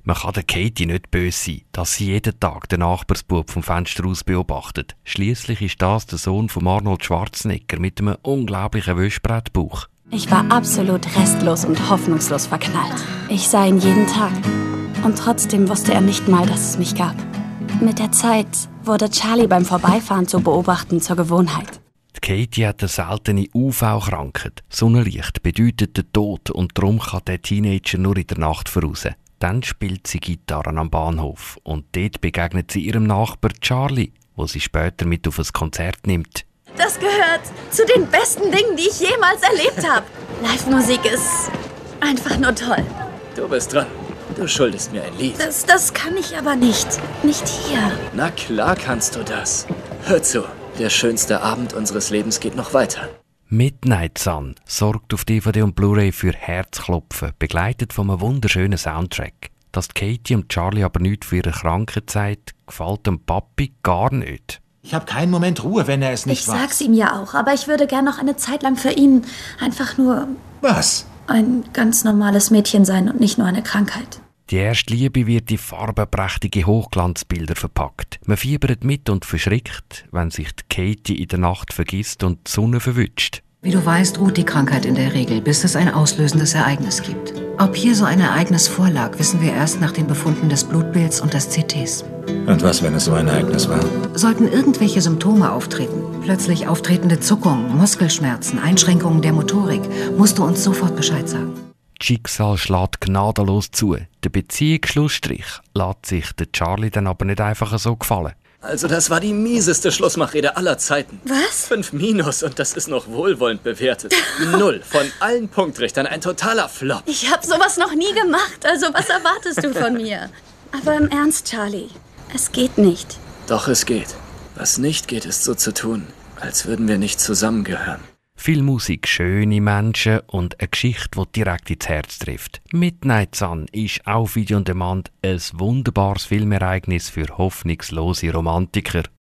Man kann der Katie nicht böse sein, dass sie jeden Tag den Nachbarsbub vom Fenster aus beobachtet. Schliesslich ist das der Sohn von Arnold Schwarzenegger mit einem unglaublichen Wäschbrettbauch. Ich war absolut restlos und hoffnungslos verknallt. Ich sah ihn jeden Tag. Und trotzdem wusste er nicht mal, dass es mich gab. Mit der Zeit wurde Charlie beim Vorbeifahren zu beobachten zur Gewohnheit. Die Katie hat eine seltene UV-Krankheit. Sonnenlicht bedeutet den Tod und darum kann der Teenager nur in der Nacht voraus. Dann spielt sie Gitarre am Bahnhof und dort begegnet sie ihrem Nachbar Charlie, wo sie später mit auf ein Konzert nimmt. Das gehört zu den besten Dingen, die ich jemals erlebt habe. Live-Musik ist einfach nur toll. Du bist dran. Du schuldest mir ein Lied. Das kann ich aber nicht. Nicht hier. Na klar kannst du das. Hör zu, der schönste Abend unseres Lebens geht noch weiter. Midnight Sun sorgt auf DVD und Blu-ray für Herzklopfen, begleitet von einem wunderschönen Soundtrack. Dass Katie und Charlie aber nichts für ihre Krankheit sagt, gefällt dem Papi gar nicht. Ich habe keinen Moment Ruhe, wenn er es nicht weiß. Ich sag's ihm ja auch, aber ich würde gern noch eine Zeit lang für ihn einfach nur Was? ein ganz normales Mädchen sein und nicht nur eine Krankheit. Die erste Liebe wird in farbenprächtige Hochglanzbilder verpackt. Man fiebert mit und verschrickt, wenn sich die Katie in der Nacht vergisst und die Sonne verwünscht. Wie du weißt, ruht die Krankheit in der Regel, bis es ein auslösendes Ereignis gibt. Ob hier so ein Ereignis vorlag, wissen wir erst nach den Befunden des Blutbilds und des CTs. Und was, wenn es so ein Ereignis war? Sollten irgendwelche Symptome auftreten, plötzlich auftretende Zuckungen, Muskelschmerzen, Einschränkungen der Motorik, musst du uns sofort Bescheid sagen. Das Schicksal schlägt gnadenlos zu. Der Beziehungsschlussstrich lässt sich der Charlie dann aber nicht einfach so gefallen. Also das war die mieseste Schlussmachrede aller Zeiten. Was? 5 minus und das ist noch wohlwollend bewertet. 0 von allen Punktrichtern, ein totaler Flop. Ich habe sowas noch nie gemacht, also was erwartest du von mir? Aber im Ernst, Charlie, es geht nicht. Doch es geht. Was nicht geht, ist so zu tun, als würden wir nicht zusammengehören. Viel Musik, schöne Menschen und eine Geschichte, die direkt ins Herz trifft. Midnight Sun ist auf Video on Demand ein wunderbares Filmereignis für hoffnungslose Romantiker.